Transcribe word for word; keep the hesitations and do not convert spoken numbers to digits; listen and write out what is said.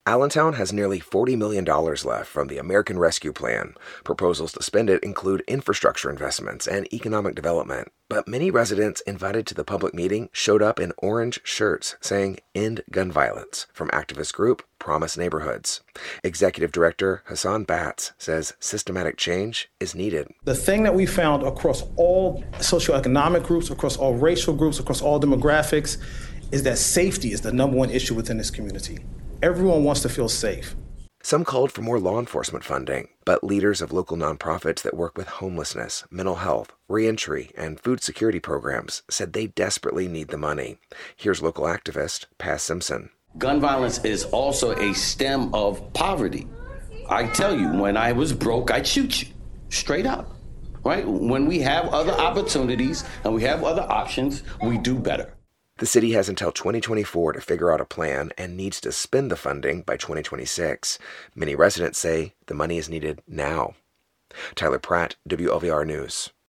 Allentown has nearly forty million dollars left from the American Rescue Plan. Proposals to spend it include infrastructure investments and economic development. But many residents invited to the public meeting showed up in orange shirts saying "End Gun Violence" from activist group Promise Neighborhoods. Executive Director Hassan Batts says systematic change is needed. The thing that we found across all socioeconomic groups, across all racial groups, across all demographics, is that safety is the number one issue within this community. Everyone wants to feel safe. Some called for more law enforcement funding, but leaders of local nonprofits that work with homelessness, mental health, reentry, and food security programs said they desperately need the money. Here's local activist Paz Simpson. Gun violence is also a stem of poverty. I tell you, when I was broke, I'd shoot you, straight up, right? When we have other opportunities and we have other options, we do better. The city has until twenty twenty-four to figure out a plan and needs to spend the funding by twenty twenty-six. Many residents say the money is needed now. Tyler Pratt, W L V R News.